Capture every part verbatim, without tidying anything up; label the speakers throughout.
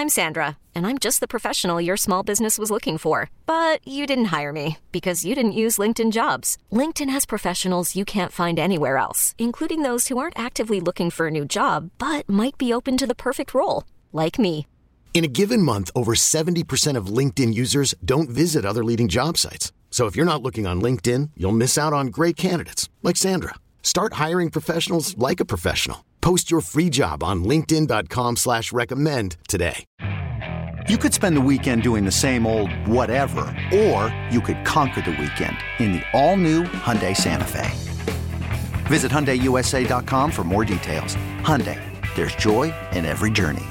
Speaker 1: I'm Sandra, and I'm just the professional your small business was looking for. But you didn't hire me because you didn't use LinkedIn Jobs. LinkedIn has professionals you can't find anywhere else, including those who aren't actively looking for a new job, but might be open to the perfect role, like me.
Speaker 2: In a given month, over seventy percent of LinkedIn users don't visit other leading job sites. So if you're not looking on LinkedIn, you'll miss out on great candidates like Sandra. Start hiring professionals like a professional. Post your free job on linkedin dot com slash recommend today.
Speaker 3: You could spend the weekend doing the same old whatever, or you could conquer the weekend in the all-new Hyundai Santa Fe. Visit Hyundai U S A dot com for more details. Hyundai, there's joy in every journey.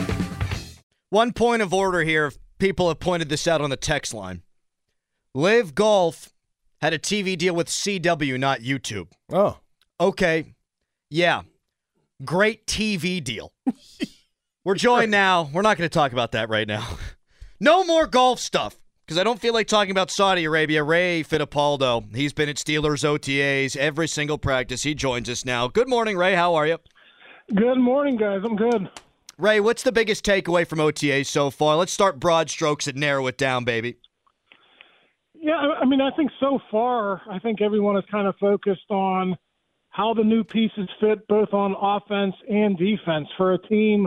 Speaker 4: One point of order here. People have pointed this out on the text line. Live Golf had a T V deal with C W, not YouTube.
Speaker 5: Oh.
Speaker 4: Okay. Yeah. Great T V deal. We're joined now. We're not going to talk about that right now. No more golf stuff, because I don't feel like talking about Saudi Arabia. Ray Fittipaldo, he's been at Steelers O T As every single practice. He joins us now. Good morning, Ray. How are you?
Speaker 6: Good morning, guys. I'm good.
Speaker 4: Ray, what's the biggest takeaway from O T As so far? Let's start broad strokes and narrow it down, baby.
Speaker 6: Yeah, I mean, I think so far, I think everyone is kind of focused on how the new pieces fit both on offense and defense for a team,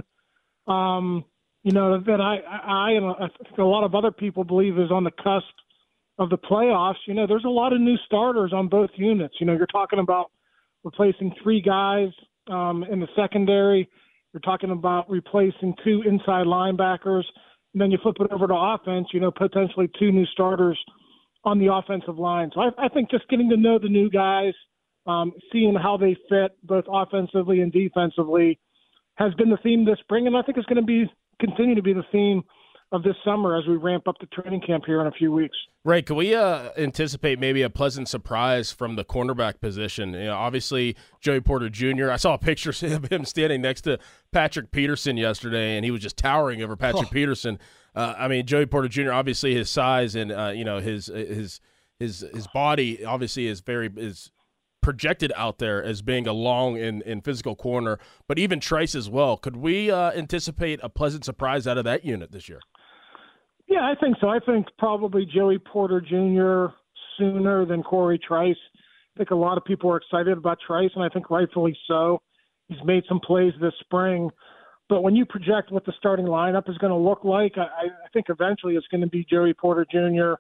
Speaker 6: um, you know, that I, I and I think a lot of other people believe is on the cusp of the playoffs. You know, there's a lot of new starters on both units. You know, you're talking about replacing three guys um, in the secondary. You're talking about replacing two inside linebackers. And then you flip it over to offense, you know, potentially two new starters on the offensive line. So I, I think just getting to know the new guys, um, seeing how they fit both offensively and defensively has been the theme this spring, and I think it's going to be continue to be the theme of this summer as we ramp up the training camp here in a few weeks.
Speaker 5: Right. Can we uh, anticipate maybe a pleasant surprise from the cornerback position? You know, obviously, Joey Porter Junior I saw a picture of him standing next to Patrick Peterson yesterday, and he was just towering over Patrick oh. Peterson. Uh, I mean, Joey Porter Junior, obviously his size and, uh, you know, his his his his body obviously is very is projected out there as being a long and, and physical corner, but even Trice as well. Could we uh, anticipate a pleasant surprise out of that unit this year?
Speaker 6: Yeah, I think so. I think probably Joey Porter Junior sooner than Corey Trice. I think a lot of people are excited about Trice, and I think rightfully so. He's made some plays this spring. But when you project what the starting lineup is going to look like, I, I think eventually it's going to be Joey Porter Junior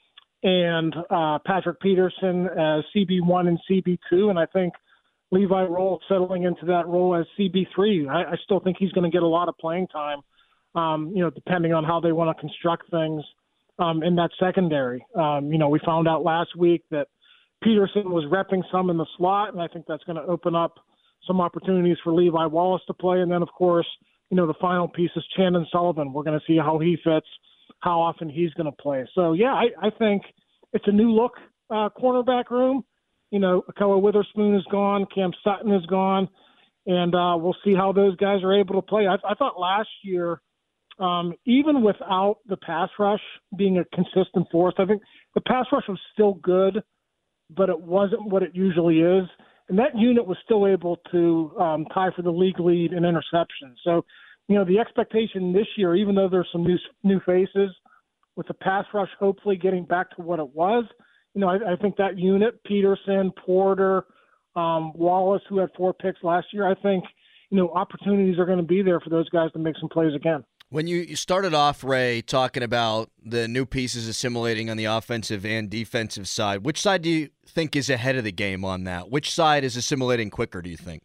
Speaker 6: and uh, Patrick Peterson as C B one and C B two, and I think Levi Roll settling into that role as C B three. I, I still think he's going to get a lot of playing time. Um, you know, depending on how they want to construct things um, in that secondary. Um, you know, we found out last week that Peterson was repping some in the slot, and I think that's going to open up some opportunities for Levi Wallace to play. And then, of course, you know, the final piece is Chandon Sullivan. We're going to see how he fits, how often he's going to play. So, yeah, I, I think it's a new look uh, cornerback room. You know, Akoa Witherspoon is gone, Cam Sutton is gone, and uh, we'll see how those guys are able to play. I, I thought last year, Um, even without the pass rush being a consistent force, I think the pass rush was still good, but it wasn't what it usually is. And that unit was still able to um, tie for the league lead in interceptions. So, you know, the expectation this year, even though there's some new new faces, with the pass rush hopefully getting back to what it was, you know, I, I think that unit, Peterson, Porter, um, Wallace, who had four picks last year, I think, you know, opportunities are going to be there for those guys to make some plays again.
Speaker 4: When you started off, Ray, talking about the new pieces assimilating on the offensive and defensive side, which side do you think is ahead of the game on that? Which side is assimilating quicker, do you think?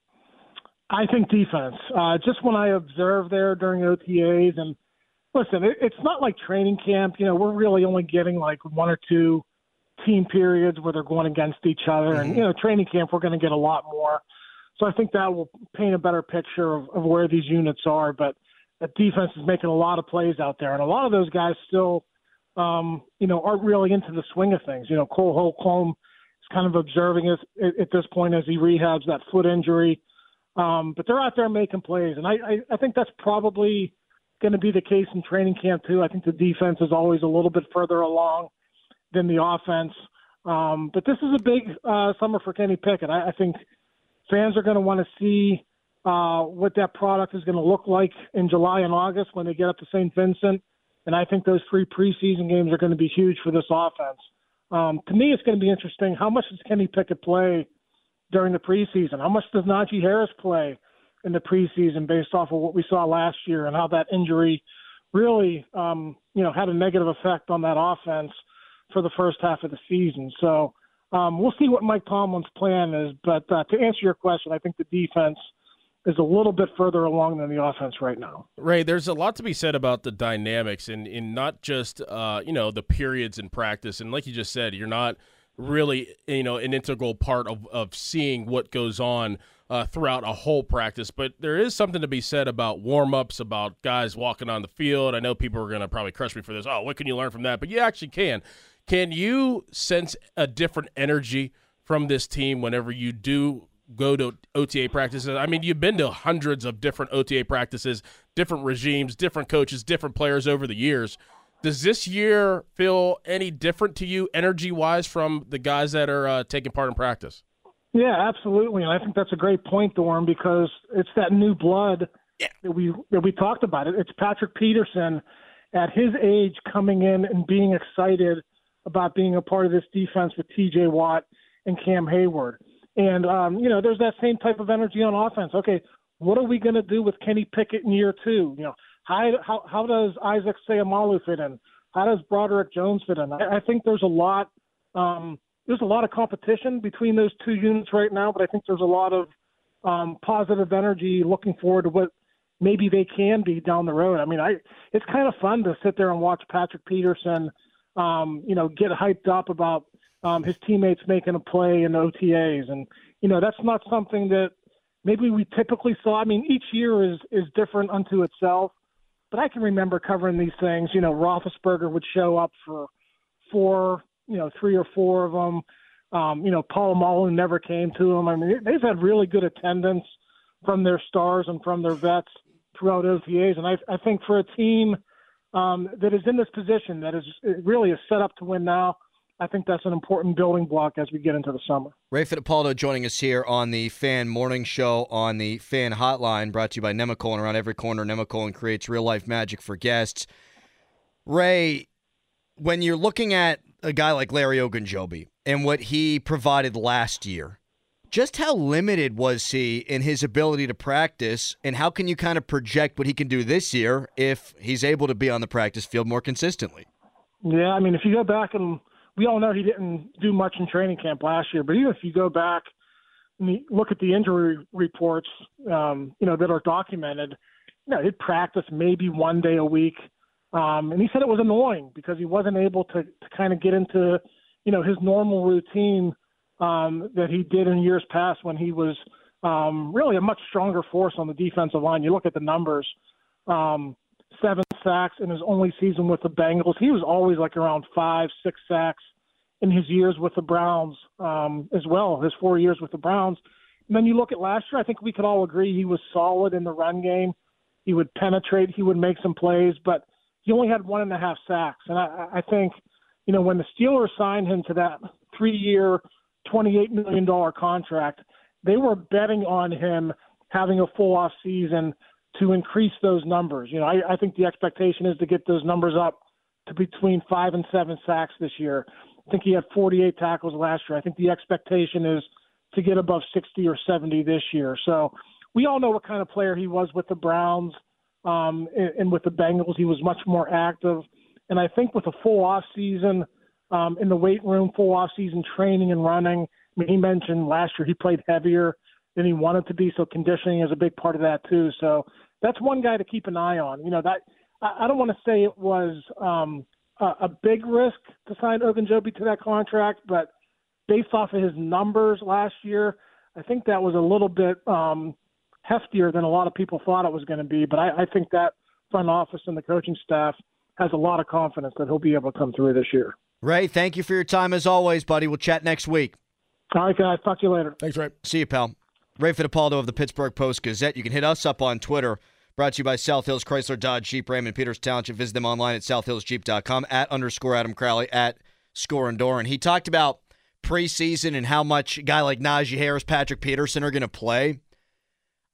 Speaker 6: I think defense. Uh, just when I observed there during O T As, and listen, it, it's not like training camp. You know, we're really only getting like one or two team periods where they're going against each other. Mm-hmm. And, you know, training camp, we're going to get a lot more. So I think that will paint a better picture of, of where these units are. But that defense is making a lot of plays out there. And a lot of those guys still, um, you know, aren't really into the swing of things. You know, Cole Holcomb is kind of observing it at, at this point as he rehabs that foot injury. Um, but they're out there making plays. And I, I, I think that's probably going to be the case in training camp too. I think the defense is always a little bit further along than the offense. Um, but this is a big uh, summer for Kenny Pickett. I, I think fans are going to want to see uh, what that product is going to look like in July and August when they get up to Saint Vincent. And I think those three preseason games are going to be huge for this offense. Um, to me, it's going to be interesting. How much does Kenny Pickett play during the preseason? How much does Najee Harris play in the preseason based off of what we saw last year and how that injury really, um, you know, had a negative effect on that offense for the first half of the season. So um, we'll see what Mike Tomlin's plan is. But uh, to answer your question, I think the defense is a little bit further along than the offense right now.
Speaker 5: Ray, there's a lot to be said about the dynamics and in, in not just, uh, you know, the periods in practice. And like you just said, you're not really, you know, an integral part of, of seeing what goes on uh, throughout a whole practice. But there is something to be said about warm-ups, about guys walking on the field. I know people are going to probably crush me for this. Oh, what can you learn from that? But you actually can. Can you sense a different energy from this team whenever you do go to O T A practices? I mean, you've been to hundreds of different O T A practices, different regimes, different coaches, different players over the years. Does this year feel any different to you energy-wise from the guys that are uh, taking part in practice?
Speaker 6: Yeah, absolutely. And I think that's a great point, Dorm, because it's that new blood yeah. that we that we talked about. It. It's Patrick Peterson at his age coming in and being excited about being a part of this defense with T J Watt and Cam Hayward. And, um, you know, there's that same type of energy on offense. Okay, what are we going to do with Kenny Pickett in year two? You know, how how, how does Isaac Seumalo fit in? How does Broderick Jones fit in? I, I think there's a lot um, there's a lot of competition between those two units right now, but I think there's a lot of um, positive energy looking forward to what maybe they can be down the road. I mean, I it's kind of fun to sit there and watch Patrick Peterson, um, you know, get hyped up about Um, his teammates making a play in O T As. And, you know, that's not something that maybe we typically saw. I mean, each year is, is different unto itself. But I can remember covering these things. You know, Roethlisberger would show up for four, you know, three or four of them. Um, you know, Polamalu never came to them. I mean, they've had really good attendance from their stars and from their vets throughout O T As. And I, I think for a team um, that is in this position, that is really is set up to win now, I think that's an important building block as we get into the summer.
Speaker 4: Ray Fittipaldo joining us here on the Fan Morning Show on the Fan Hotline, brought to you by Nemacolin. Around every corner, Nemacolin creates real-life magic for guests. Ray, when you're looking at a guy like Larry Ogunjobi and what he provided last year, just how limited was he in his ability to practice, and how can you kind of project what he can do this year if he's able to be on the practice field more consistently?
Speaker 6: Yeah, I mean, if you go back and we all know he didn't do much in training camp last year, but even if you go back and look at the injury reports, um, you know, that are documented, you know, he'd practice maybe one day a week. Um, and he said it was annoying because he wasn't able to, to kind of get into, you know, his normal routine um, that he did in years past when he was um, really a much stronger force on the defensive line. You look at the numbers, um, seven sacks in his only season with the Bengals. He was always like around five, six sacks in his years with the Browns um, as well, his four years with the Browns. And then you look at last year, I think we could all agree he was solid in the run game. He would penetrate, he would make some plays, but he only had one and a half sacks. And I, I think, you know, when the Steelers signed him to that three-year, twenty-eight million dollars contract, they were betting on him having a full off season to increase those numbers. You know, I, I think the expectation is to get those numbers up to between five and seven sacks this year. I think he had forty-eight tackles last year. I think the expectation is to get above sixty or seventy this year. So we all know what kind of player he was with the Browns um, and, and with the Bengals. He was much more active. And I think with a full off season um, in the weight room, full off season training and running, I mean, he mentioned last year he played heavier than he wanted to be. So conditioning is a big part of that too. So that's one guy to keep an eye on. You know, that I, I don't want to say it was um, a, a big risk to sign Ogunjobi to that contract, but based off of his numbers last year, I think that was a little bit um, heftier than a lot of people thought it was going to be. But I, I think that front office and the coaching staff has a lot of confidence that he'll be able to come through this year.
Speaker 4: Ray, thank you for your time as always, buddy. We'll chat next week.
Speaker 6: All right, guys. Talk to you later.
Speaker 5: Thanks, Ray.
Speaker 4: See you, pal. Ray Fittipaldo of the Pittsburgh Post-Gazette. You can hit us up on Twitter. Brought to you by South Hills Chrysler Dodge Jeep Raymond Peters Township. Visit them online at south hills jeep dot com, at underscore Adam Crowley, at Score and Doran. He talked about preseason and how much a guy like Najee Harris, Patrick Peterson are going to play.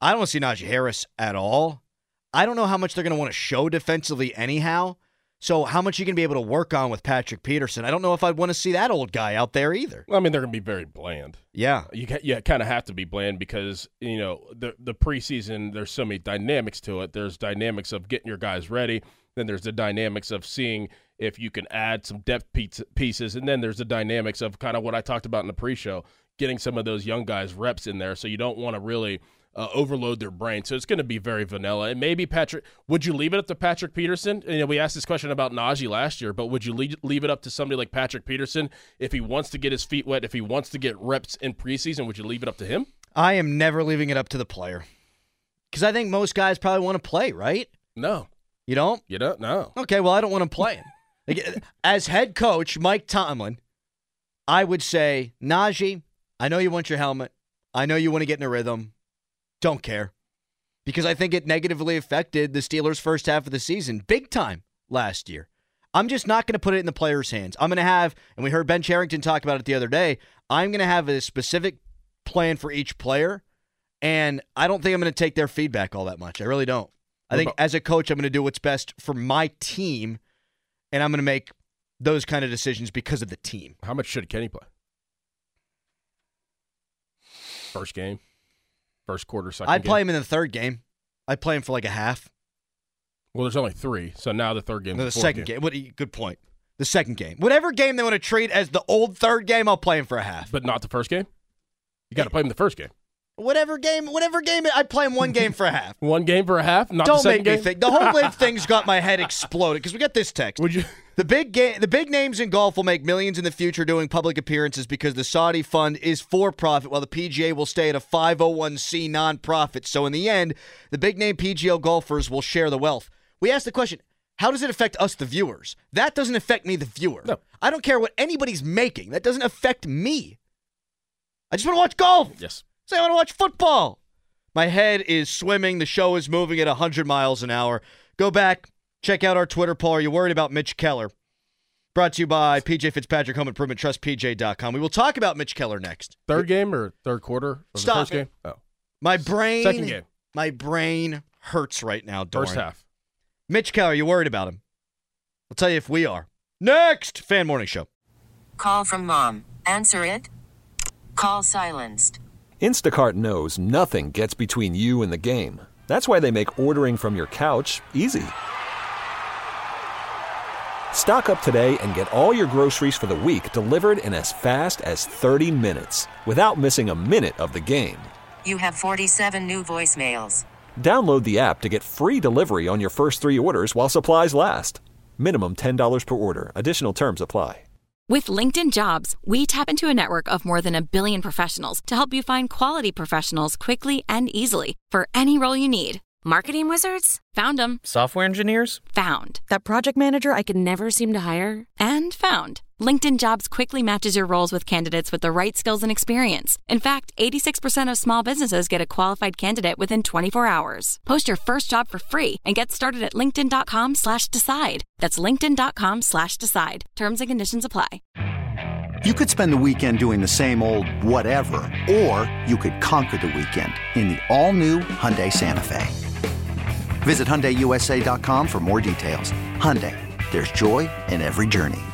Speaker 4: I don't want to see Najee Harris at all. I don't know how much they're going to want to show defensively anyhow. So how much are you going to be able to work on with Patrick Peterson? I don't know if I'd want to see that old guy out there either.
Speaker 5: Well, I mean, they're going to be very bland.
Speaker 4: Yeah.
Speaker 5: You you kind of have to be bland because, you know, the the preseason, there's so many dynamics to it. There's dynamics of getting your guys ready. Then there's the dynamics of seeing if you can add some depth pieces. And then there's the dynamics of kind of what I talked about in the pre-show, getting some of those young guys reps in there so you don't want to really – Uh, overload their brain. So it's going to be very vanilla. And maybe Patrick, would you leave it up to Patrick Peterson? And, you know, we asked this question about Najee last year, but would you leave, leave it up to somebody like Patrick Peterson if he wants to get his feet wet, if he wants to get reps in preseason, would you leave it up to him?
Speaker 4: I am never leaving it up to the player because I think most guys probably want to play, right?
Speaker 5: No.
Speaker 4: You don't?
Speaker 5: You don't? No.
Speaker 4: Okay, well, I don't want him playing. As head coach, Mike Tomlin, I would say, Najee, I know you want your helmet. I know you want to get in a rhythm. Don't care. Because I think it negatively affected the Steelers' first half of the season big time last year. I'm just not going to put it in the players' hands. I'm going to have, and we heard Ben Charrington talk about it the other day, I'm going to have a specific plan for each player, and I don't think I'm going to take their feedback all that much. I really don't. I think as a coach, I'm going to do what's best for my team, and I'm going to make those kind of decisions because of the team.
Speaker 5: How much should Kenny play? First game? First quarter, second
Speaker 4: I'd
Speaker 5: game?
Speaker 4: play him in the third game. I'd play him for like a half.
Speaker 5: Well, there's only three, so now the third game.
Speaker 4: No, the,
Speaker 5: the
Speaker 4: second
Speaker 5: game.
Speaker 4: game. What? Good point. The second game. Whatever game they want to treat as the old third game, I'll play him for a half.
Speaker 5: But not the first game? You got to play him the first game.
Speaker 4: Whatever game, whatever game, I'd play him one game for a half.
Speaker 5: One game for a half? Not
Speaker 4: Don't
Speaker 5: the second
Speaker 4: make me
Speaker 5: game?
Speaker 4: think. The whole live thing's got my head exploded because we got this text.
Speaker 5: Would you?
Speaker 4: The big game, the big names in golf will make millions in the future doing public appearances because the Saudi fund is for profit, while the P G A will stay at a five oh one c nonprofit. So in the end, the big name P G A golfers will share the wealth. We asked the question, how does it affect us, the viewers? That doesn't affect me, the viewer.
Speaker 5: No.
Speaker 4: I don't care what anybody's making. That doesn't affect me. I just want to watch golf.
Speaker 5: Yes.
Speaker 4: Say I want to watch football. My head is swimming. The show is moving at one hundred miles an hour. Go back. Check out our Twitter poll. Are you worried about Mitch Keller? Brought to you by P J Fitzpatrick Home Improvement, trust P J dot com. We will talk about Mitch Keller next.
Speaker 5: Third game or third quarter? Of
Speaker 4: Stop
Speaker 5: the first
Speaker 4: it.
Speaker 5: game? Oh.
Speaker 4: My brain.
Speaker 5: Second game.
Speaker 4: My brain hurts right now, Doran.
Speaker 5: First half.
Speaker 4: Mitch Keller, you worried about him? I'll tell you if we are. Next, Fan Morning Show.
Speaker 7: Call from mom. Answer it. Call silenced.
Speaker 8: Instacart knows nothing gets between you and the game. That's why they make ordering from your couch easy. Stock up today and get all your groceries for the week delivered in as fast as thirty minutes without missing a minute of the game.
Speaker 7: You have forty-seven new voicemails.
Speaker 8: Download the app to get free delivery on your first three orders while supplies last. Minimum ten dollars per order. Additional terms apply.
Speaker 9: With LinkedIn Jobs, we tap into a network of more than a billion professionals to help you find quality professionals quickly and easily for any role you need. Marketing wizards? Found them.
Speaker 10: Software engineers?
Speaker 9: Found. That project manager I could never seem to hire? And found. LinkedIn Jobs quickly matches your roles with candidates with the right skills and experience. In fact, eighty-six percent of small businesses get a qualified candidate within twenty-four hours. Post your first job for free and get started at linkedin.com slash decide. That's linkedin.com slash decide. Terms and conditions apply.
Speaker 3: You could spend the weekend doing the same old whatever, or you could conquer the weekend in the all-new Hyundai Santa Fe. Visit Hyundai U S A dot com for more details. Hyundai, there's joy in every journey.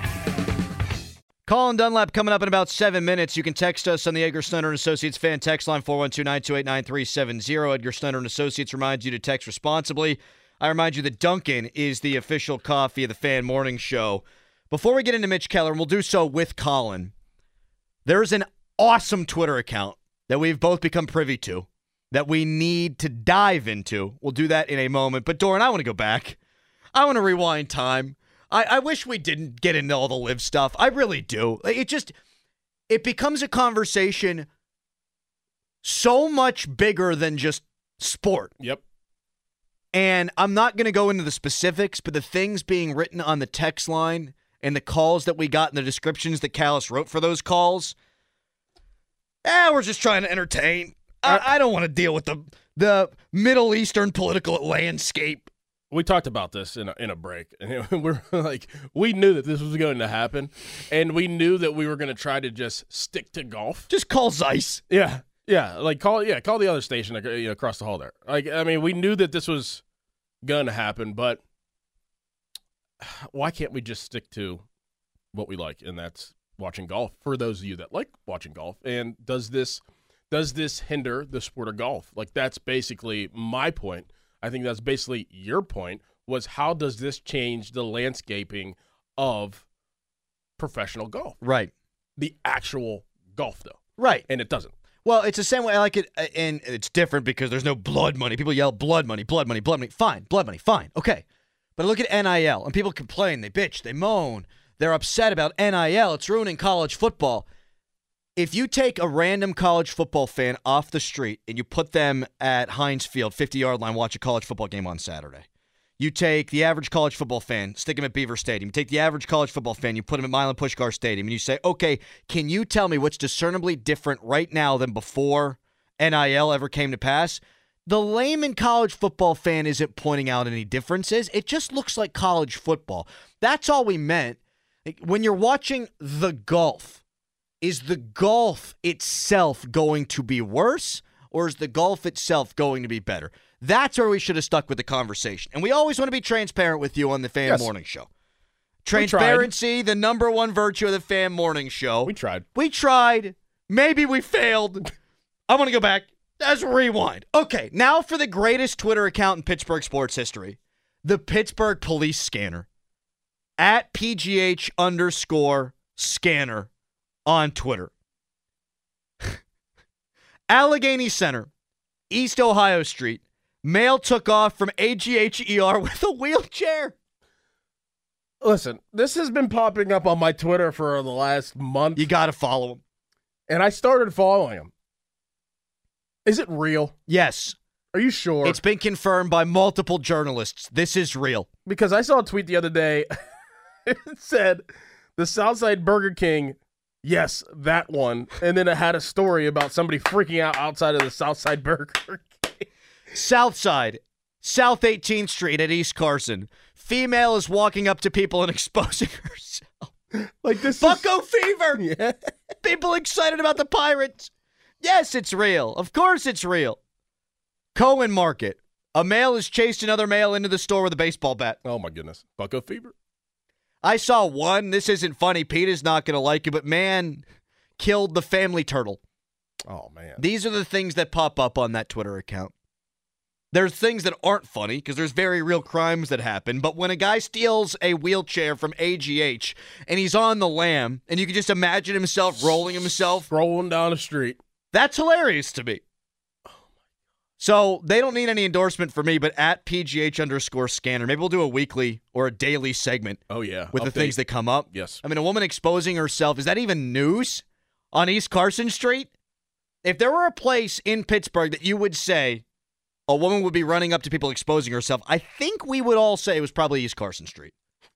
Speaker 4: Colin Dunlap coming up in about seven minutes. You can text us on the Edgar Snyder and Associates fan text line four one two, nine two eight, nine three seven zero. Edgar Snyder and Associates reminds you to text responsibly. I remind you that Dunkin' is the official coffee of the Fan Morning Show. Before we get into Mitch Keller, and we'll do so with Colin, there's an awesome Twitter account that we've both become privy to that we need to dive into. We'll do that in a moment. But, Doran, I want to go back. I want to rewind time. I, I wish we didn't get into all the live stuff. I really do. It just, it becomes a conversation so much bigger than just sport.
Speaker 5: Yep.
Speaker 4: And I'm not going to go into the specifics, but the things being written on the text line and the calls that we got and the descriptions that Callis wrote for those calls, eh, we're just trying to entertain. I, I don't want to deal with the the Middle Eastern political landscape.
Speaker 5: We talked about this in a, in a break, and we're like, we knew that this was going to happen, and we knew that we were going to try to just stick to golf.
Speaker 4: Just call Zeiss.
Speaker 5: Yeah. Yeah, like call yeah, call the other station you know, across the hall there. Like, I mean, we knew that this was going to happen, but why can't we just stick to what we like, and that's watching golf for those of you that like watching golf? And does this does this hinder the sport of golf? Like, that's basically my point. I think that's basically your point, was how does this change the landscaping of professional golf?
Speaker 4: Right.
Speaker 5: The actual golf, though.
Speaker 4: Right.
Speaker 5: And it doesn't.
Speaker 4: Well, it's the same way I like it, and it's different because there's no blood money. People yell blood money, blood money, blood money. Fine, blood money, fine, okay. But I look at N I L, and people complain, they bitch, they moan, they're upset about N I L. It's ruining college football. If you take a random college football fan off the street and you put them at Heinz Field, fifty-yard line, watch a college football game on Saturday. You take the average college football fan, stick him at Beaver Stadium. You take the average college football fan, you put him at Milan Puskar Stadium, and you say, okay, can you tell me what's discernibly different right now than before N I L ever came to pass? The layman college football fan isn't pointing out any differences. It just looks like college football. That's all we meant. When you're watching the golf, is the golf itself going to be worse, or is the golf itself going to be better? That's where we should have stuck with the conversation. And we always want to be transparent with you on the Fan
Speaker 5: Yes.
Speaker 4: Morning Show. Transparency, the number one virtue of the Fan Morning Show.
Speaker 5: We tried.
Speaker 4: We tried. Maybe we failed. I want to go back. Let's rewind. Okay, now for the greatest Twitter account in Pittsburgh sports history, the Pittsburgh Police Scanner, at P G H underscore scanner on Twitter. Allegheny Center, East Ohio Street. Male took off from A G H E R with a wheelchair.
Speaker 5: Listen, this has been popping up on my Twitter for the last month.
Speaker 4: You got to follow him.
Speaker 5: And I started following him. Is it real?
Speaker 4: Yes.
Speaker 5: Are you sure?
Speaker 4: It's been confirmed by multiple journalists. This is real.
Speaker 5: Because I saw a tweet the other day. It said, the Southside Burger King, yes, that one. And then it had a story about somebody freaking out outside of the Southside Burger King.
Speaker 4: Southside, South eighteenth Street at East Carson. Female is walking up to people and exposing herself.
Speaker 5: Like this
Speaker 4: Bucko
Speaker 5: is...
Speaker 4: fever.
Speaker 5: Yeah.
Speaker 4: People excited about the Pirates. Yes, it's real. Of course it's real. Cohen Market. A male has chased another male into the store with a baseball bat.
Speaker 5: Oh, my goodness. Bucko fever.
Speaker 4: I saw one. This isn't funny. Pete is not going to like it, but man killed the family turtle.
Speaker 5: Oh, man.
Speaker 4: These are the things that pop up on that Twitter account. There's things that aren't funny because there's very real crimes that happen. But when a guy steals a wheelchair from A G H and he's on the lam and you can just imagine himself rolling himself.
Speaker 5: Rolling down the street.
Speaker 4: That's hilarious to me. So they don't need any endorsement for me, but at P G H underscore scanner, maybe we'll do a weekly or a daily segment.
Speaker 5: Oh, yeah.
Speaker 4: With
Speaker 5: Update.
Speaker 4: the things that come up.
Speaker 5: Yes.
Speaker 4: I mean, a woman exposing herself, is that even news on East Carson Street? If there were a place in Pittsburgh that you would say a woman would be running up to people exposing herself, I think we would all say it was probably East Carson Street.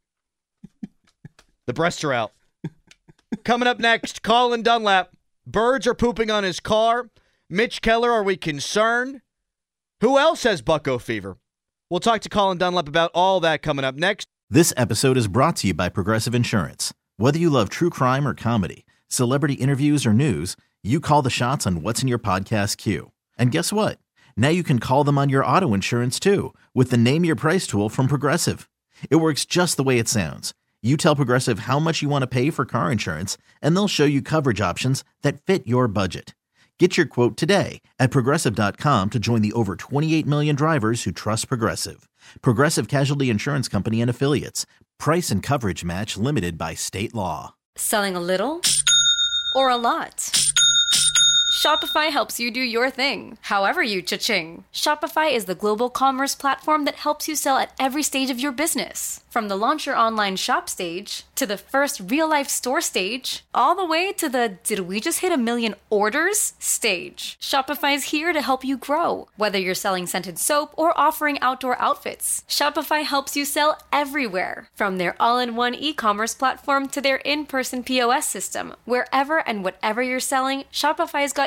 Speaker 4: The breasts are out. Coming up next, Colin Dunlap. Birds are pooping on his car. Mitch Keller, are we concerned? Who else has Bucko fever? We'll talk to Colin Dunlap about all that coming up next.
Speaker 10: This episode is brought to you by Progressive Insurance. Whether you love true crime or comedy, celebrity interviews or news, you call the shots on what's in your podcast queue. And guess what? Now you can call them on your auto insurance too with the Name Your Price tool from Progressive. It works just the way it sounds. You tell Progressive how much you want to pay for car insurance, and they'll show you coverage options that fit your budget. Get your quote today at Progressive dot com to join the over twenty-eight million drivers who trust Progressive. Progressive Casualty Insurance Company and Affiliates. Price and coverage match limited by state law.
Speaker 11: Selling a little or a lot? Shopify helps you do your thing, however you cha-ching. Shopify is the global commerce platform that helps you sell at every stage of your business. From the launch your online shop stage, to the first real-life store stage, all the way to the did we just hit a million orders stage. Shopify's here to help you grow. Whether you're selling scented soap or offering outdoor outfits, Shopify helps you sell everywhere. From their all-in-one e-commerce platform to their in-person P O S system, wherever and whatever you're selling, Shopify's got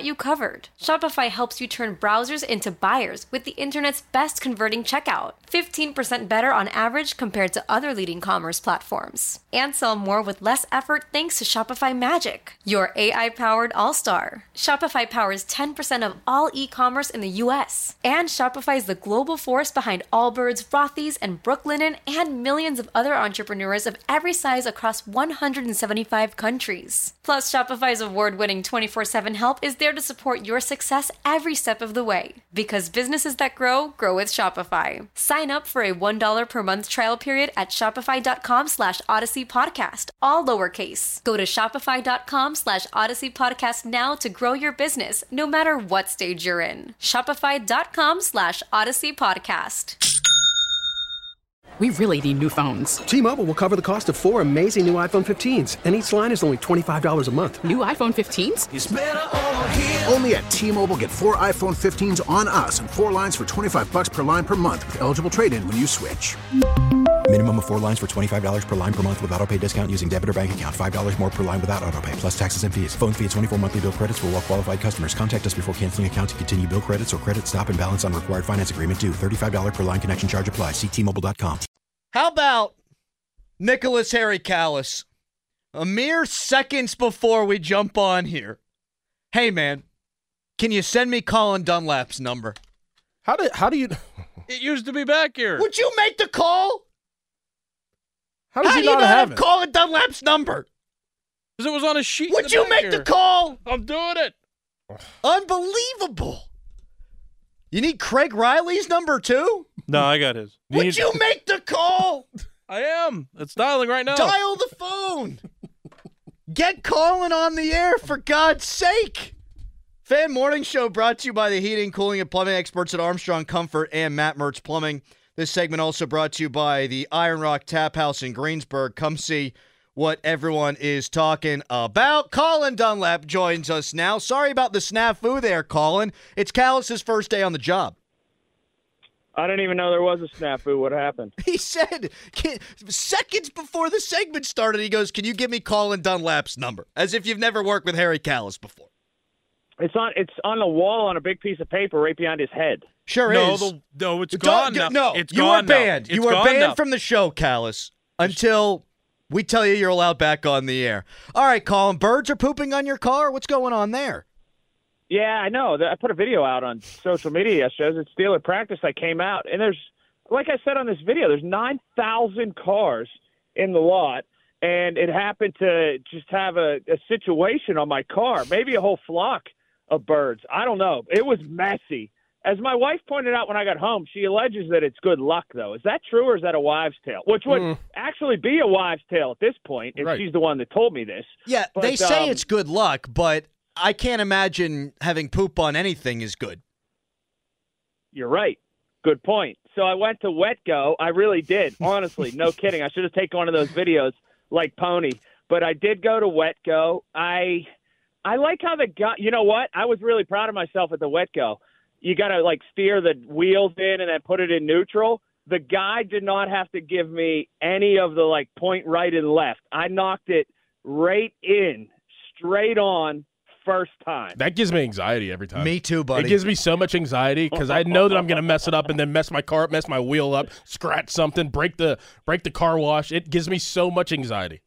Speaker 11: you covered. Shopify helps you turn browsers into buyers with the internet's best converting checkout. fifteen percent better on average compared to other leading commerce platforms. And sell more with less effort thanks to Shopify Magic, your A I-powered all-star. Shopify powers ten percent of all e-commerce in the U S. And Shopify is the global force behind Allbirds, Rothy's, and Brooklinen, and millions of other entrepreneurs of every size across one hundred seventy-five countries. Plus, Shopify's award-winning twenty-four seven help is there to support your success every step of the way. Because businesses that grow, grow with Shopify. Sign up for a one dollar per month trial period at shopify.com slash Odyssey Podcast, all lowercase. Go to shopify.com slash Odyssey Podcast now to grow your business, no matter what stage you're in. Shopify.com slash Odyssey Podcast.
Speaker 12: We really need new phones.
Speaker 13: T-Mobile will cover the cost of four amazing new iPhone fifteens, and each line is only twenty-five dollars a month.
Speaker 12: New iPhone fifteens?
Speaker 14: It's better over here. Only at T-Mobile, get four iPhone fifteens on us and four lines for twenty-five dollars per line per month with eligible trade-in when you switch.
Speaker 15: Minimum of four lines for twenty-five dollars per line per month with autopay discount using debit or bank account. five dollars more per line without autopay, plus taxes and fees. Phone fee at twenty-four monthly bill credits for well-qualified customers. Contact us before canceling account to continue bill credits or credit stop and balance on required finance agreement due. thirty-five dollars per line connection charge applies. See T Mobile dot com.
Speaker 4: How about Nicholas Harry Callis? A mere seconds before we jump on here. Hey, man, can you send me Colin Dunlap's number?
Speaker 5: How do how do you?
Speaker 16: It used to be back here.
Speaker 4: Would you make the call?
Speaker 5: How does
Speaker 4: How
Speaker 5: he
Speaker 4: do you
Speaker 5: not
Speaker 4: not
Speaker 5: have
Speaker 4: have
Speaker 5: it?
Speaker 4: Colin Dunlap's number?
Speaker 16: Because it was on a sheet.
Speaker 4: Would you make the call?
Speaker 16: I'm doing it.
Speaker 4: Unbelievable. You need Craig Riley's number too?
Speaker 16: No, I got his.
Speaker 4: Would
Speaker 16: Need-
Speaker 4: you make the call?
Speaker 16: I am. It's dialing right now.
Speaker 4: Dial the phone. Get Colin on the air, for God's sake. Fan Morning Show brought to you by the heating, cooling, and plumbing experts at Armstrong Comfort and Matt Mertz Plumbing. This segment also brought to you by the Iron Rock Tap House in Greensburg. Come see what everyone is talking about. Colin Dunlap joins us now. Sorry about the snafu there, Colin. It's Callis' first day on the job.
Speaker 17: I didn't even know there was a snafu. What happened?
Speaker 4: He said, can, seconds before the segment started, he goes, can you give me Colin Dunlap's number? As if you've never worked with Harry Callis before.
Speaker 17: It's on It's on the wall on a big piece of paper right behind his head.
Speaker 4: Sure
Speaker 16: no,
Speaker 4: is.
Speaker 16: The, no, it's
Speaker 4: Don't-
Speaker 16: gone now.
Speaker 4: No,
Speaker 16: it's
Speaker 4: you
Speaker 16: gone
Speaker 4: are banned.
Speaker 16: now.
Speaker 4: You
Speaker 16: It's
Speaker 4: are
Speaker 16: gone
Speaker 4: banned
Speaker 16: now.
Speaker 4: from the show, Callis, until we tell you you're allowed back on the air. All right, Colin, birds are pooping on your car? What's going on there?
Speaker 17: Yeah, I know. I put a video out on social media yesterday. It's Steeler practice. I came out, and there's, like I said on this video, there's nine thousand cars in the lot, and it happened to just have a, a situation on my car, maybe a whole flock of birds. I don't know. It was messy. As my wife pointed out when I got home, she alleges that it's good luck, though. Is that true, or is that a wives' tale? Which would
Speaker 4: Mm.
Speaker 17: actually be a wives' tale at this point, if
Speaker 4: Right.
Speaker 17: she's the one that told me this.
Speaker 4: Yeah,
Speaker 17: But,
Speaker 4: they say
Speaker 17: um,
Speaker 4: it's good luck, but I can't imagine having poop on anything is good.
Speaker 17: You're right. Good point. So I went to WetGo. I really did. Honestly, no kidding. I should have taken one of those videos like Pony. But I did go to WetGo. I I like how the guy, you know what? I was really proud of myself at the WetGo. You got to, like, steer the wheels in and then put it in neutral. The guy did not have to give me any of the, like, point right and left. I knocked it right in, straight on, first time.
Speaker 5: That gives me anxiety every time.
Speaker 4: Me too, buddy.
Speaker 5: It gives me so much anxiety because I know that I'm going to mess it up and then mess my car up, mess my wheel up, scratch something, break the break the car wash. It gives me so much anxiety.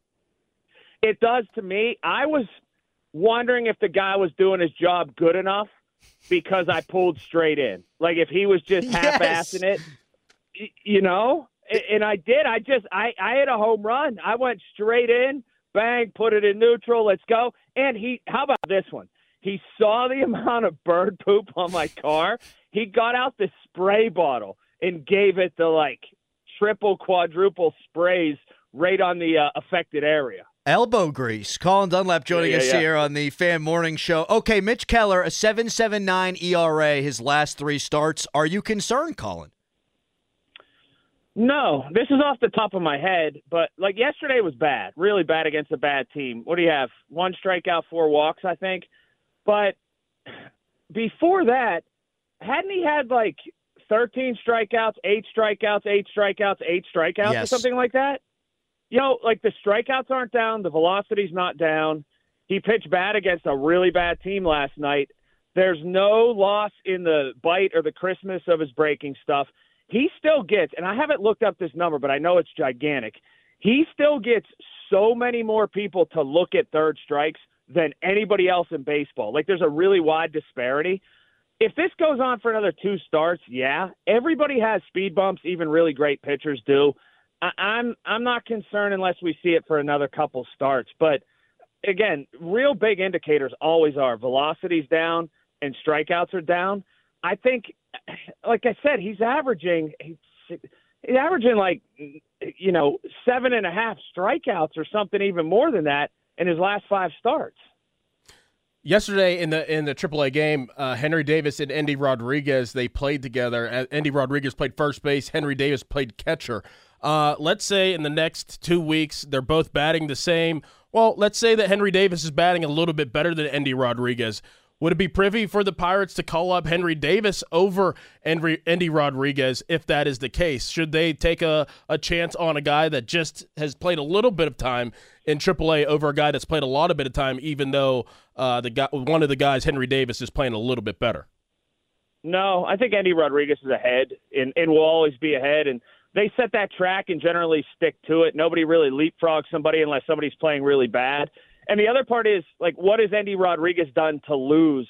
Speaker 17: It does to me. I was wondering if the guy was doing his job good enough because I pulled straight in. Like if he was just half-assing it, y- you know? A- And I did. I just, I, I hit a home run. I went straight in, bang, put it in neutral, let's go. And he, how about this one? He saw the amount of bird poop on my car. He got out the spray bottle and gave it the like triple, quadruple sprays right on the uh, affected area.
Speaker 4: Elbow grease. Colin Dunlap joining
Speaker 17: Yeah, yeah,
Speaker 4: us
Speaker 17: yeah.
Speaker 4: here on the Fan Morning Show. Okay, Mitch Keller, a seven point seven nine E R A his last three starts. Are you concerned, Colin?
Speaker 17: No, this is off the top of my head, but like yesterday was bad, really bad against a bad team. What do you have? One strikeout, four walks, I think. But before that, hadn't he had like thirteen strikeouts, eight strikeouts, eight strikeouts, eight strikeouts, or
Speaker 4: Yes.
Speaker 17: something like that? You know, like the strikeouts aren't down, the velocity's not down. He pitched bad against a really bad team last night. There's no loss in the bite or the crispness of his breaking stuff. He still gets, and I haven't looked up this number, but I know it's gigantic. He still gets so many more people to look at third strikes than anybody else in baseball. Like, there's a really wide disparity. If this goes on for another two starts, yeah, everybody has speed bumps, even really great pitchers do. I- I'm I'm not concerned unless we see it for another couple starts. But, again, real big indicators always are velocity's down and strikeouts are down. I think, like I said, he's averaging he's, he's averaging like, you know, seven and a half strikeouts or something even more than that in his last five starts.
Speaker 5: Yesterday in the in the triple A game, uh, Henry Davis and Endy Rodriguez, they played together. Uh, Endy Rodriguez played first base. Henry Davis played catcher. Uh, let's say in the next two weeks they're both batting the same. Well, let's say that Henry Davis is batting a little bit better than Endy Rodriguez. Would it be privy for the Pirates to call up Henry Davis over Endy, Endy Rodriguez if that is the case? Should they take a, a chance on a guy that just has played a little bit of time in triple A over a guy that's played a lot of bit of time, even though uh, the guy, one of the guys, Henry Davis, is playing a little bit better?
Speaker 17: No, I think Endy Rodriguez is ahead and, and will always be ahead. And they set that track and generally stick to it. Nobody really leapfrogs somebody unless somebody's playing really bad. And the other part is, like, what has Endy Rodriguez done to lose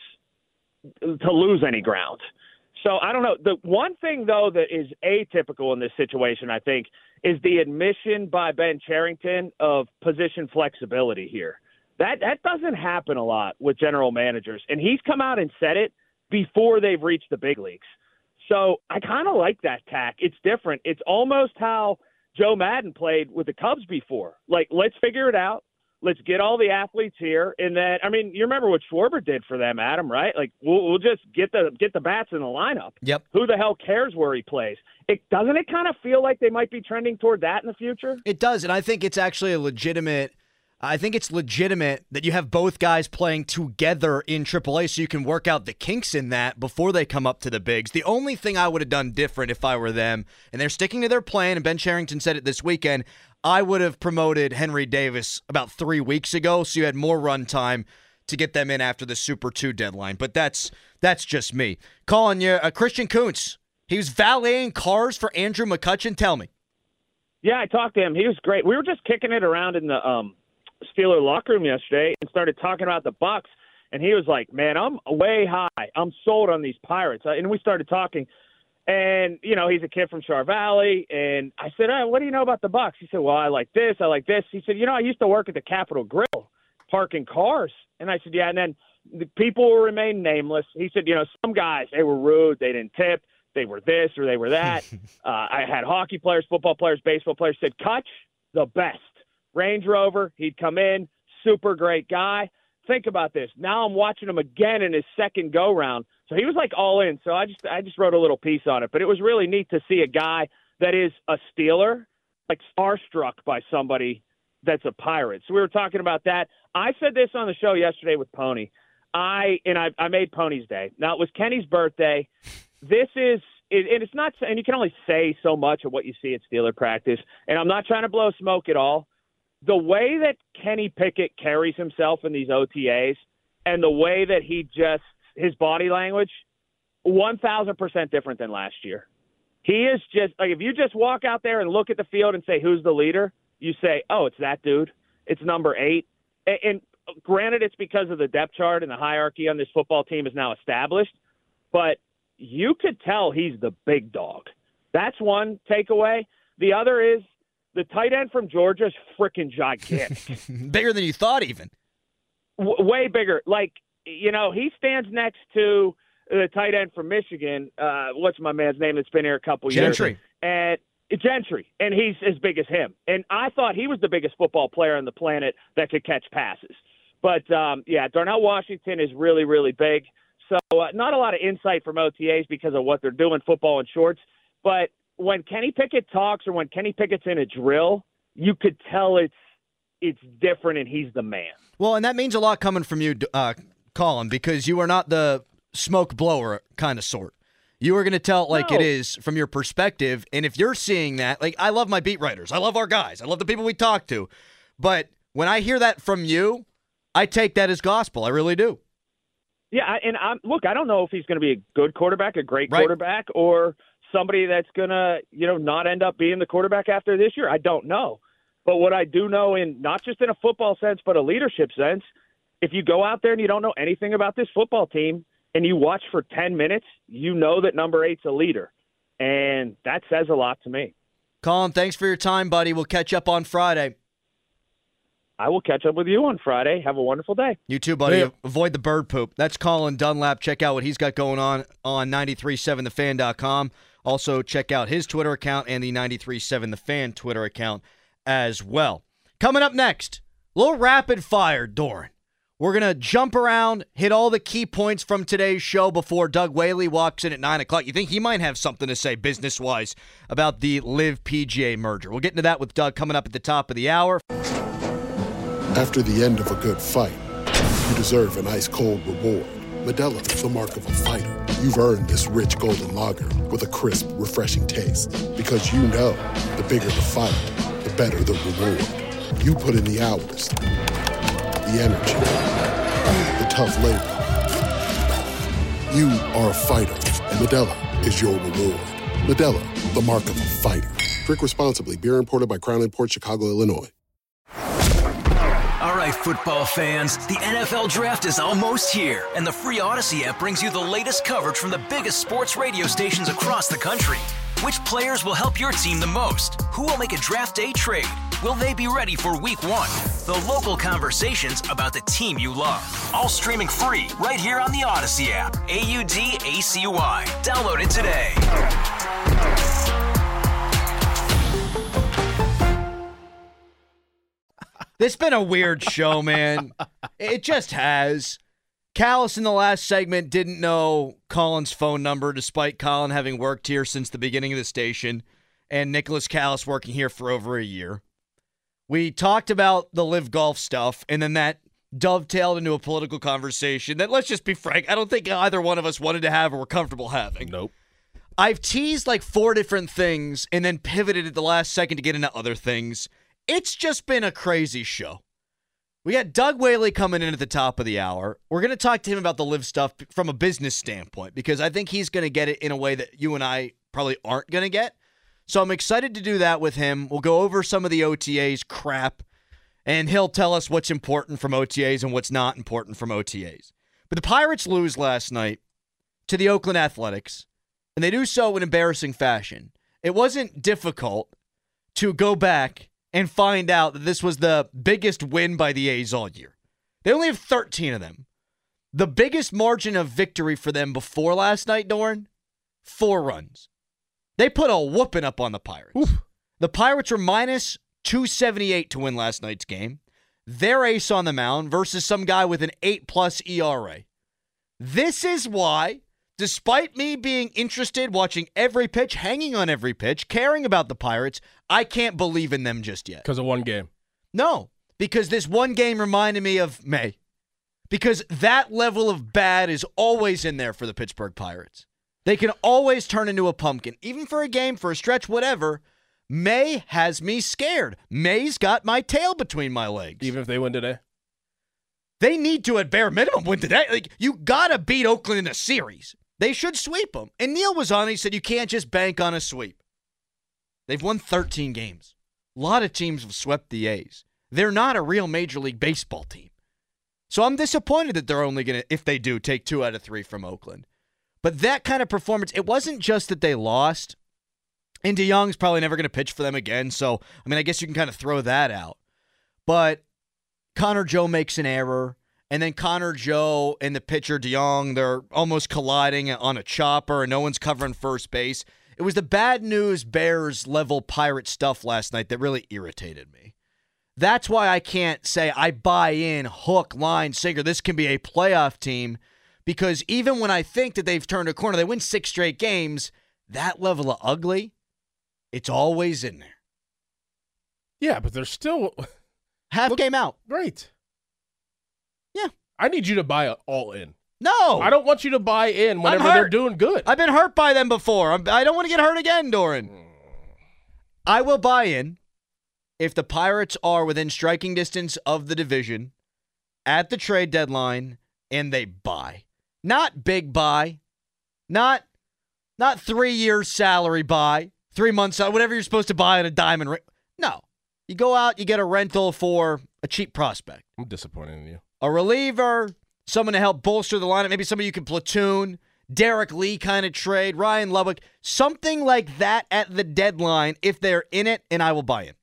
Speaker 17: to lose any ground? So I don't know. The one thing, though, that is atypical in this situation, I think, is the admission by Ben Cherington of position flexibility here. That that doesn't happen a lot with general managers. And he's come out and said it before they've reached the big leagues. So I kind of like that tack. It's different. It's almost how Joe Madden played with the Cubs before. Like, let's figure it out. Let's get all the athletes here, and then I mean, you remember what Schwarber did for them, Adam, right? Like, we'll, we'll just get the get the bats in the lineup.
Speaker 4: Yep.
Speaker 17: Who the hell cares where he plays? It doesn't it kind of feel like they might be trending toward that in the future?
Speaker 4: It does, and I think it's actually a legitimate. I think it's legitimate that you have both guys playing together in triple A, so you can work out the kinks in that before they come up to the bigs. The only thing I would have done different if I were them, and they're sticking to their plan, and Ben Cherington said it this weekend, I would have promoted Henry Davis about three weeks ago, so you had more run time to get them in after the Super two deadline. But that's that's just me. Calling you, uh, Christian Kuntz. He was valeting cars for Andrew McCutchen. Tell me.
Speaker 17: Yeah, I talked to him. He was great. We were just kicking it around in the um, Steeler locker room yesterday and started talking about the Bucks. And he was like, man, I'm way high. I'm sold on these Pirates. And we started talking. And, you know, he's a kid from Char Valley. And I said, oh, what do you know about the Bucks? He said, well, I like this. I like this. He said, you know, I used to work at the Capitol Grill parking cars. And I said, yeah. And then the people will remain nameless. He said, you know, some guys, they were rude. They didn't tip. They were this or they were that. uh, I had hockey players, football players, baseball players. Said, Kutch, the best. Range Rover, he'd come in, super great guy. Think about this. Now I'm watching him again in his second go-round. So he was like all in. So I just I just wrote a little piece on it. But it was really neat to see a guy that is a Steeler, like starstruck by somebody that's a Pirate. So we were talking about that. I said this on the show yesterday with Pony. I and I, I made Pony's day. Now, it was Kenny's birthday. This is it, – and it's not – and you can only say so much of what you see at Steeler practice. And I'm not trying to blow smoke at all. The way that Kenny Pickett carries himself in these O T As and the way that he just – his body language, one thousand percent different than last year. He is just – like if you just walk out there and look at the field and say, who's the leader, you say, oh, it's that dude. It's number eight. And, and granted, it's because of the depth chart and the hierarchy on this football team is now established, but you could tell he's the big dog. That's one takeaway. The other is the tight end from Georgia is freaking gigantic.
Speaker 4: Bigger than you thought even.
Speaker 17: W- way bigger. Like, you know, he stands next to the tight end from Michigan. Uh, what's my man's name that's been here a couple
Speaker 4: Gentry.
Speaker 17: years? And Gentry. And he's as big as him. And I thought he was the biggest football player on the planet that could catch passes. But, um, yeah, Darnell Washington is really, really big. So uh, not a lot of insight from O T As because of what they're doing, football and shorts. But when Kenny Pickett talks or when Kenny Pickett's in a drill, you could tell it's it's different and he's the man.
Speaker 4: Well, and that means a lot coming from you, uh, Colin, because you are not the smoke blower kind of sort. You are going to tell it like
Speaker 17: No.
Speaker 4: it is from your perspective. And if you're seeing that, like I love my beat writers. I love our guys. I love the people we talk to. But when I hear that from you, I take that as gospel. I really do.
Speaker 17: Yeah, I, and I'm look. I don't know if he's going to be a good quarterback, a great
Speaker 4: Right.
Speaker 17: quarterback, or somebody that's going to, you know, not end up being the quarterback after this year. I don't know. But what I do know, in not just in a football sense, but a leadership sense, if you go out there and you don't know anything about this football team and you watch for ten minutes, you know that number eight's a leader. And that says a lot to me.
Speaker 4: Colin, thanks for your time, buddy. We'll catch up on Friday.
Speaker 17: I will catch up with you on Friday. Have a wonderful day.
Speaker 4: You too, buddy.
Speaker 5: Yeah.
Speaker 4: Avoid the bird poop. That's Colin Dunlap. Check out what he's got going on on nine three seven the fan dot com. Also, check out his Twitter account and the nine three seven the fan Twitter account as well. Coming up next, a little rapid fire, Doran. We're going to jump around, hit all the key points from today's show before Doug Whaley walks in at nine o'clock. You think he might have something to say business-wise about the Live P G A merger. We'll get into that with Doug coming up at the top of the hour.
Speaker 18: After the end of a good fight, you deserve an ice-cold reward. Modelo is the mark of a fighter. You've earned this rich golden lager with a crisp, refreshing taste. Because you know, the bigger the fight, the better the reward. You put in the hours, the energy, the tough labor. You are a fighter, and Modelo is your reward. Modelo, the mark of a fighter. Drink responsibly. Beer imported by Crown Imports, Chicago, Illinois.
Speaker 19: All right, football fans, the N F L Draft is almost here, and the free Odyssey app brings you the latest coverage from the biggest sports radio stations across the country. Which players will help your team the most? Who will make a draft day trade? Will they be ready for week one? The local conversations about the team you love. All streaming free right here on the Odyssey app. A U D A C Y. Download it today.
Speaker 4: This has been a weird show, man. It just has. Callis in the last segment didn't know Colin's phone number, despite Colin having worked here since the beginning of the station, and Nicholas Callis working here for over a year. We talked about the Live Golf stuff, and then that dovetailed into a political conversation that, let's just be frank, I don't think either one of us wanted to have or were comfortable having.
Speaker 5: Nope.
Speaker 4: I've teased like four different things and then pivoted at the last second to get into other things. It's just been a crazy show. We got Doug Whaley coming in at the top of the hour. We're going to talk to him about the Live stuff from a business standpoint because I think he's going to get it in a way that you and I probably aren't going to get. So I'm excited to do that with him. We'll go over some of the O T As crap, and he'll tell us what's important from O T As and what's not important from O T As. But the Pirates lose last night to the Oakland Athletics, and they do so in embarrassing fashion. It wasn't difficult to go back and find out that this was the biggest win by the A's all year. They only have thirteen of them. The biggest margin of victory for them before last night, Doran, four runs. They put a whooping up on the Pirates. Oof. The Pirates were minus two seventy-eight to win last night's game. Their ace on the mound versus some guy with an eight-plus E R A. This is why, despite me being interested, watching every pitch, hanging on every pitch, caring about the Pirates, I can't believe in them just yet.
Speaker 5: Because of one game.
Speaker 4: No, because this one game reminded me of May. Because that level of bad is always in there for the Pittsburgh Pirates. They can always turn into a pumpkin, even for a game, for a stretch, whatever. May has me scared. May's got my tail between my legs.
Speaker 5: Even if they win today?
Speaker 4: They need to, at bare minimum, win today. Like, you got to beat Oakland in a series. They should sweep them. And Neil was on, he said you can't just bank on a sweep. They've won thirteen games. A lot of teams have swept the A's. They're not a real Major League Baseball team. So I'm disappointed that they're only going to, if they do, take two out of three from Oakland. But that kind of performance, it wasn't just that they lost. And DeYoung's probably never going to pitch for them again. So, I mean, I guess you can kind of throw that out. But Connor Joe makes an error. And then Connor Joe and the pitcher DeYoung, they're almost colliding on a chopper and no one's covering first base. It was the bad news Bears level Pirate stuff last night that really irritated me. That's why I can't say I buy in hook, line, sinker. This can be a playoff team because even when I think that they've turned a corner, they win six straight games, that level of ugly, it's always in there.
Speaker 5: Yeah, but they're still
Speaker 4: half
Speaker 5: Look,
Speaker 4: game out.
Speaker 5: Right.
Speaker 4: Yeah.
Speaker 5: I need you to buy all in.
Speaker 4: No.
Speaker 5: I don't want you to buy in whenever they're doing good.
Speaker 4: I've been hurt by them before. I'm, I don't want to get hurt again, Doran. I will buy in if the Pirates are within striking distance of the division at the trade deadline and they buy. Not big buy. Not not three years salary buy. Three months, whatever you're supposed to buy in a diamond ring. No. You go out, you get a rental for a cheap prospect.
Speaker 5: I'm disappointed in you.
Speaker 4: A reliever, someone to help bolster the lineup, maybe somebody you can platoon, Derek Lee kind of trade, Ryan Lubbock, something like that at the deadline if they're in it, and I will buy it.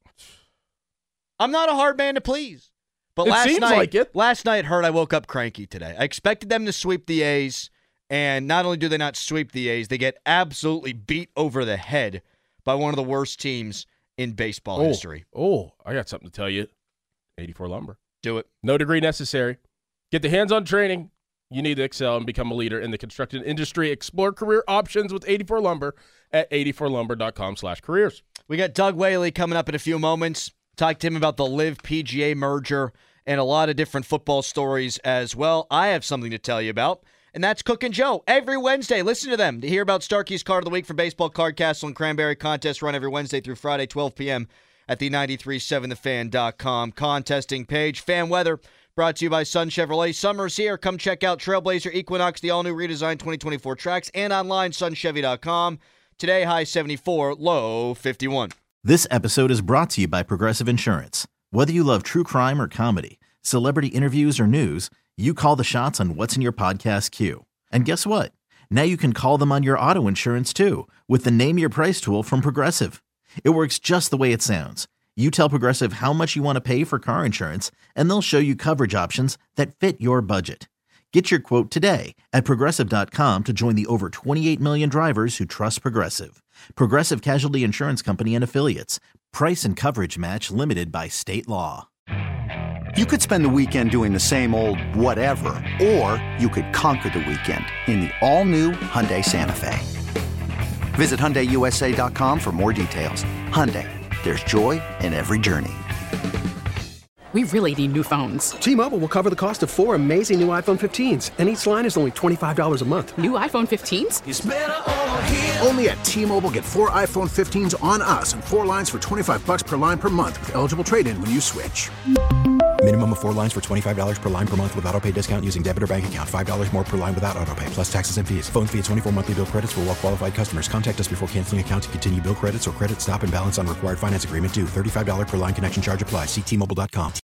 Speaker 4: I'm not a hard man to please. But
Speaker 5: it
Speaker 4: last
Speaker 5: seems
Speaker 4: night,
Speaker 5: like it.
Speaker 4: last night hurt, I woke up cranky today. I expected them to sweep the A's, and not only do they not sweep the A's, they get absolutely beat over the head by one of the worst teams in baseball
Speaker 5: oh,
Speaker 4: history.
Speaker 5: Oh, I got something to tell you. eighty-four Lumber.
Speaker 4: Do it.
Speaker 5: No degree necessary. Get the hands-on training you need to excel and become a leader in the construction industry. Explore career options with eighty-four Lumber at eighty-four lumber dot com slash careers.
Speaker 4: We got Doug Whaley coming up in a few moments. Talk to him about the Live P G A merger and a lot of different football stories as well. I have something to tell you about, and that's Cook and Joe. Every Wednesday, listen to them to hear about Starkey's Card of the Week for Baseball Card Castle and Cranberry Contest run every Wednesday through Friday, twelve p.m. at the ninety-three point seven the fan dot com contesting page. Fan Weather brought to you by Sun Chevrolet. Summer's here. Come check out Trailblazer Equinox, the all-new redesigned twenty twenty-four tracks, and online, sun chevy dot com. Today, high seventy-four, low fifty-one.
Speaker 10: This episode is brought to you by Progressive Insurance. Whether you love true crime or comedy, celebrity interviews or news, you call the shots on what's in your podcast queue. And guess what? Now you can call them on your auto insurance too with the Name Your Price tool from Progressive. It works just the way it sounds. You tell Progressive how much you want to pay for car insurance, and they'll show you coverage options that fit your budget. Get your quote today at Progressive dot com to join the over twenty-eight million drivers who trust Progressive. Progressive Casualty Insurance Company and Affiliates. Price and coverage match limited by state law.
Speaker 3: You could spend the weekend doing the same old whatever, or you could conquer the weekend in the all-new Hyundai Santa Fe. Visit Hyundai U S A dot com for more details. Hyundai, there's joy in every journey.
Speaker 12: We really need new phones.
Speaker 13: T-Mobile will cover the cost of four amazing new iPhone fifteens, and each line is only twenty-five dollars a month.
Speaker 12: New iPhone fifteens?
Speaker 14: It's better over here. Only at T-Mobile, get four iPhone fifteens on us and four lines for twenty-five bucks per line per month with eligible trade-in when you switch.
Speaker 15: Minimum of four lines for twenty-five dollars per line per month with auto pay discount using debit or bank account. five dollars more per line without auto pay, plus taxes and fees. Phone fee at twenty-four monthly bill credits for well-qualified customers. Contact us before canceling account to continue bill credits or credit stop and balance on required finance agreement due. thirty-five dollars per line connection charge applies. See T Mobile dot com.